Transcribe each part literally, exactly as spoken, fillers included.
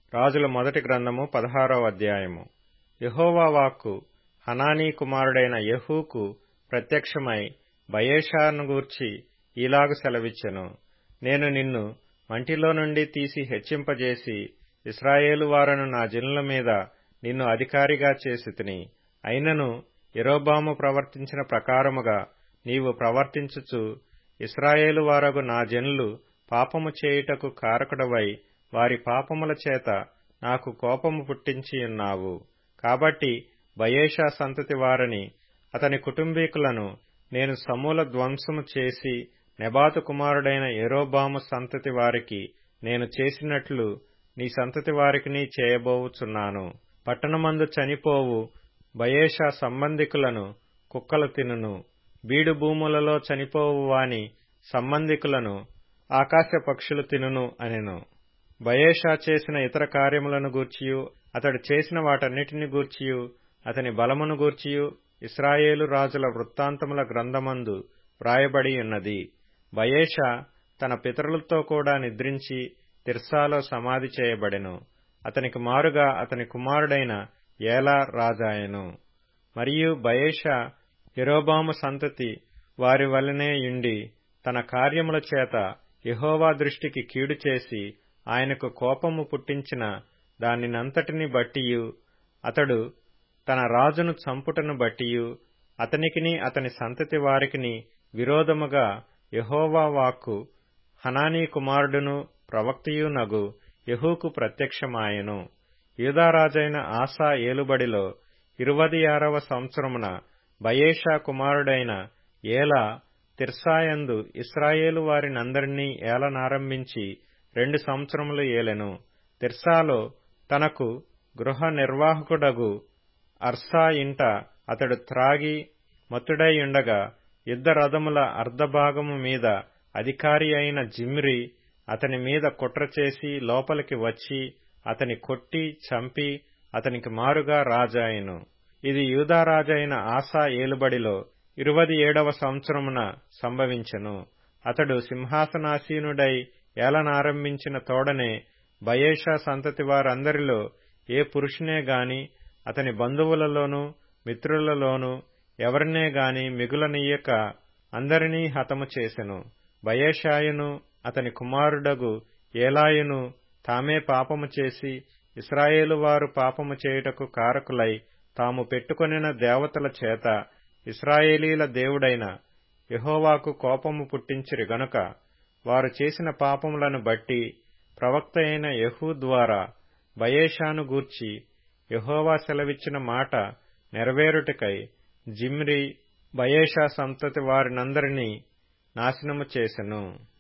రాజుల మొదటి గ్రంథము పదహారవ అధ్యాయము. యెహోవా వాక్కు హనానీ కుమారుడైన యెహూకు ప్రత్యక్షమై బయెషాను గూర్చి ఈలాగు సెలవిచ్చెను. నేను నిన్ను మంటిలో నుండి తీసి హెచ్చింపజేసి ఇశ్రాయేలు వారను నా జనుల మీద నిన్ను అధికారిగా చేసితిని. అయినను యరొబాము ప్రవర్తించిన ప్రకారముగా నీవు ప్రవర్తించుచు ఇశ్రాయేలు వారగు నా జనులు పాపము చేయుటకు కారకుడవై వారి పాపముల చేత నాకు కోపము పుట్టించియున్నావు. కాబట్టి బయెషా సంతతి వారిని అతని కుటుంబీకులను నేను సమూల ధ్వంసము చేసి నెబాతు కుమారుడైన యరొబాము సంతతి వారికి నేను చేసినట్లు నీ సంతతి వారికిని చేయబోవుచున్నాను. పట్టణమందు చనిపోవు బయెషా సంబంధికులను కుక్కలు తినును. బీడు భూములలో చనిపోవు వాని సంబంధికులను ఆకాశ పక్షులు తినును అనెను. బయెషా చేసిన ఇతర కార్యములను గూర్చియు అతడు చేసిన వాటన్నిటిని గూర్చియు అతని బలమును గూర్చియు ఇశ్రాయేలు రాజుల వృత్తాంతముల గ్రంథమందు వ్రాయబడి ఉన్నది. బయెషా తన పితరులతో కూడా నిద్రించి తిర్సాలో సమాధి చేయబడెను. అతనికి మారుగా అతని కుమారుడైన ఏలా రాజాయెను. మరియు బయెషా యరొబాము సంతతి వారి వలనే యుండి తన కార్యముల చేత యెహోవా దృష్టికి కీడు చేసి ఆయనకు కోపము పుట్టించిన దానినంతటిని బట్టియు అతడు తన రాజును చంపుటను బట్టియు అతనికిని అతని సంతతి వారికిని విరోధముగా యెహోవా వాక్కు హనానీ కుమారుడును ప్రవక్తయునగు యెహూకు ప్రత్యక్షమాయెను. యూదారాజైన ఆసా ఏలుబడిలో ఇరువది ఆరవ సంవత్సరమున బయెషా కుమారుడైన ఏలా తిర్సాయందు ఇశ్రాయేలు వారినందరినీ ఏలనారంభించి రెండు సంవత్సరములు ఏలెను. తిర్సాలో తనకు గృహ నిర్వాహకుడగు అర్సా ఇంట అతడు త్రాగి మత్తుడైయుండగా యుద్ధ రథముల అర్ధభాగము మీద అధికారి అయిన జిమ్రీ అతని మీద కుట్రచేసి లోపలికి వచ్చి అతని కొట్టి చంపి అతనికి మారుగా రాజాయెను. ఇది యూదారాజైన ఆసా ఏలుబడిలో ఇరువది ఏడవ సంవత్సరమున సంభవించెను. అతడు సింహాసనాసీనుడై ఏలనారంభించిన తోడనే బయెషా సంతతి వారందరిలో ఏ పురుషునే గాని అతని బంధువులలోనూ మిత్రులలోనూ ఎవరినే గాని మిగులనీయక అందరినీ హతము చేసెను. బయెషాయును అతని కుమారుడగు ఏలాయును తామే పాపము చేసి ఇశ్రాయేలు వారు పాపము చేయుటకు కారకులై తాము పెట్టుకొనిన దేవతల చేత ఇశ్రాయేలీల దేవుడైన యెహోవాకు కోపము పుట్టించిరి గనుక వారు చేసిన పాపములను బట్టి ప్రవక్త అయిన యెహూ ద్వారా బయెషాను గూర్చి యెహోవా సెలవిచ్చిన మాట నెరవేరుటకై జిమ్రీ బయెషా సంతతి వారినందరినీ నాశనము చేసెను.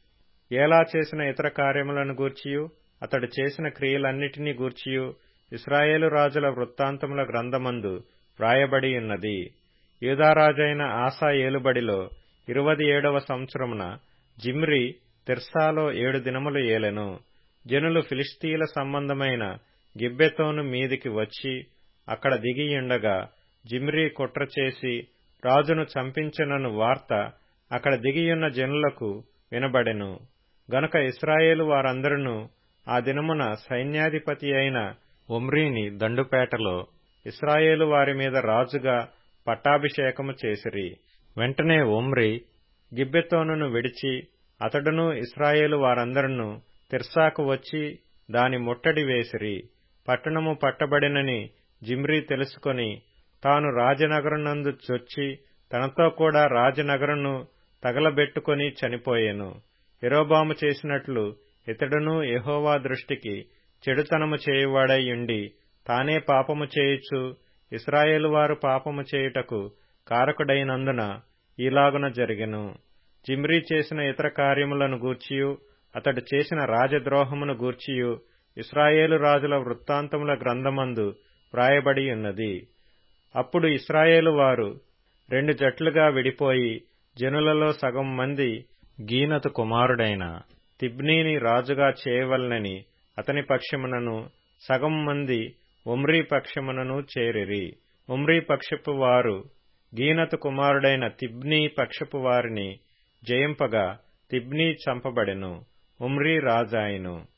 ఏలా చేసిన ఇతర కార్యములను గూర్చియు అతడు చేసిన క్రియలన్నిటినీ గూర్చియు ఇశ్రాయేలు రాజుల వృత్తాంతముల గ్రంథమందు వ్రాయబడి ఉన్నది. యూదారాజైన ఆసా ఏలుబడిలో ఇరువది ఏడవ సంవత్సరమున జిమ్రీ తిర్సాలో ఏడు దినములు ఏలెను. జనులు ఫిలిష్తీయుల సంబంధమైన గిబ్బెతోను మీదికి వచ్చి అక్కడ దిగియుండగా జిమ్రీ కుట్ర చేసి రాజును చంపించెనను వార్త అక్కడ దిగియున్న జనులకు వినబడెను. గనుక ఇశ్రాయేలు వారందరూ ఆ దినమున సైన్యాధిపతి అయిన ఒమ్రీని దండుపేటలో ఇశ్రాయేలు వారి మీద రాజుగా పట్టాభిషేకము చేసిరి. వెంటనే ఒమ్రీ గిబ్బెతోనును విడిచి అతడును ఇశ్రాయేలు వారందరూ తిర్సాకు వచ్చి దాని ముట్టడి వేసిరి. పట్టణము పట్టబడినని జిమ్రీ తెలుసుకొని తాను రాజనగరునందు చొచ్చి తనతో కూడా రాజనగరును తగలబెట్టుకొని చనిపోయెను. యరొబాము చేసినట్లు ఇతడును యెహోవా దృష్టికి చెడుతనము చేయువాడై యుండి తానే పాపము చేయుచు ఇశ్రాయేలు వారు పాపము చేయుటకు కారకుడైనందున ఈలాగున జరిగెను. జిమ్రీ చేసిన ఇతర కార్యములను గూర్చియు అతడు చేసిన రాజద్రోహమును గూర్చియు ఇశ్రాయేలు రాజుల వృత్తాంతముల గ్రంథమందు వ్రాయబడి ఉన్నది. అప్పుడు ఇశ్రాయేలు వారు రెండు జట్లుగా విడిపోయి జనులలో సగం మంది గీనతు కుమారుడైన తిబ్నీని రాజుగా చేయవలనని అతని పక్షమునను సగం మంది ఒమ్రీ పక్షమునను చేరిరి. ఒమ్రీ పక్షపు వారు గీనతు కుమారుడైన తిబ్నీ పక్షపు వారిని జయింపగా తిబ్నీ చంపబడెను. ఒమ్రీ రాజాయెను.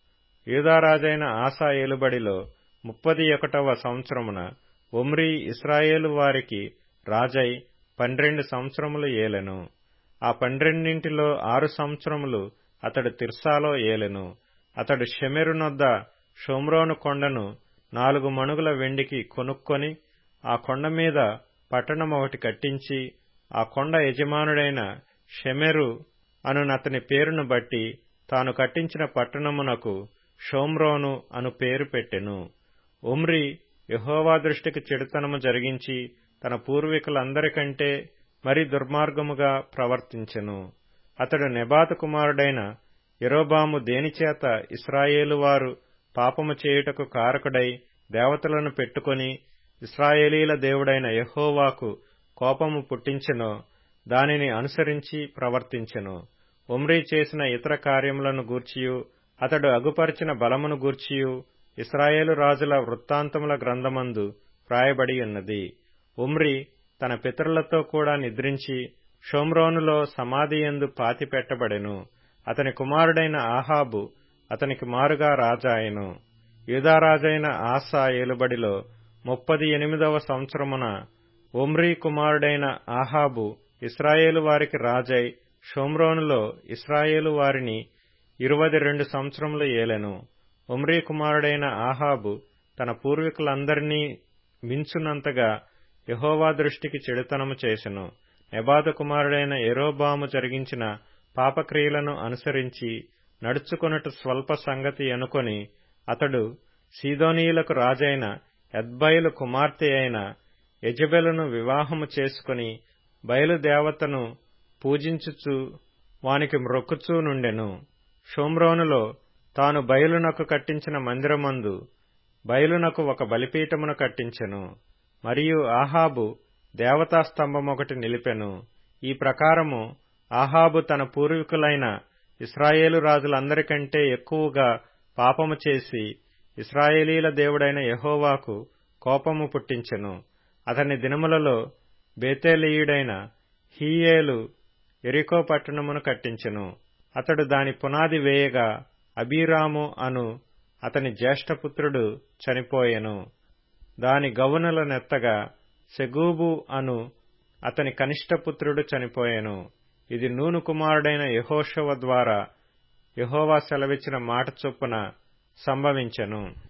యూదారాజైన ఆసా ఏలుబడిలో ముప్పది ఒకటవ సంవత్సరమున ఒమ్రీ ఇశ్రాయేలు వారికి రాజై పన్నెండు సంవత్సరములు ఏలెను. ఆ పన్నెండింటిలో ఆరు సంవత్సరములు అతడు తిర్సాలో ఏలెను. అతడు షెమెరునొద్ద షోమ్రోను కొండను నాలుగు మణుగుల వెండికి కొనుక్కొని ఆ కొండ మీద పట్టణమొకటి కట్టించి ఆ కొండ యజమానుడైన షెమెరు అనునతని పేరును బట్టి తాను కట్టించిన పట్టణమునకు షోమ్రోను అను పేరు పెట్టెను. ఒమ్రీ యెహోవా దృష్టికి చెడుతనము జరిగించి తన పూర్వీకులందరికంటే మరి దుర్మార్గముగా ప్రవర్తించెను. అతడు నెబాతు కుమారుడైన యరొబాము దేనిచేత ఇశ్రాయేలువారు పాపము చేయుటకు కారకుడై దేవతలను పెట్టుకొని ఇశ్రాయేలీల దేవుడైన యెహోవాకు కోపము పుట్టించెనో దానిని అనుసరించి ప్రవర్తించెను. ఒమ్రీ చేసిన ఇతర కార్యములను గూర్చియు అతడు అగుపరిచిన బలమును గూర్చియు ఇశ్రాయేలు రాజుల వృత్తాంతముల గ్రంథమందు వ్రాయబడి ఉన్నది. ఒమ్రీ తన పితరులతో కూడా నిద్రించి షోమ్రోనులో సమాధియందు పాతిపెట్టబడెను. అతని కుమారుడైన ఆహాబు అతనికి మారుగా రాజాయెను. యూదారాజైన ఆసా ఏలుబడిలో ముప్పది ఎనిమిదవ సంవత్సరమున ఒమ్రీ కుమారుడైన ఆహాబు ఇశ్రాయేలు వారికి రాజై షోమ్రోనులో ఇశ్రాయేలు వారిని ఇరువది రెండు సంవత్సరములు ఏలెను. ఒమ్రీ కుమారుడైన ఆహాబు తన పూర్వీకులందరినీ మించునంతగా యెహోవా దృష్టికి చెడుతనము చేసెను. నెబాతు కుమారుడైన యరొబాము జరిగించిన పాపక్రియలను అనుసరించి నడుచుకొనుట స్వల్ప సంగతి అనుకొని అతడు సీదోనీయులకు రాజైన ఎత్బయలు కుమార్తె అయిన యెజెబెలును వివాహము చేసుకుని బయలుదేవతను పూజించుచు వానికి మ్రొక్కుచూ నుండెను. షోమ్రోనులో తాను బయలునకు కట్టించిన మందిరమందు బయలునకు ఒక బలిపీఠమును కట్టించెను. మరియు ఆహాబు దేవతాస్తంభమొకటి నిలిపెను. ఈ ప్రకారము ఆహాబు తన పూర్వీకులైన ఇశ్రాయేలు రాజులందరికంటే ఎక్కువగా పాపము చేసి ఇశ్రాయేలీల దేవుడైన యెహోవాకు కోపము పుట్టించెను. అతని దినములలో బేతేలీయుడైన హీయేలు యెరికో పట్టణమును కట్టించెను. అతడు దాని పునాది వేయగా అబీరాము అను అతని జ్యేష్ఠపుత్రుడు చనిపోయెను. దాని గవునుల నెత్తగా సెగూబు అను అతని కనిష్టపుత్రుడు చనిపోయెను. ఇది నూను కుమారుడైన యెహోషువ ద్వారా యెహోవా సెలవిచ్చిన మాట చొప్పున సంభవించెను.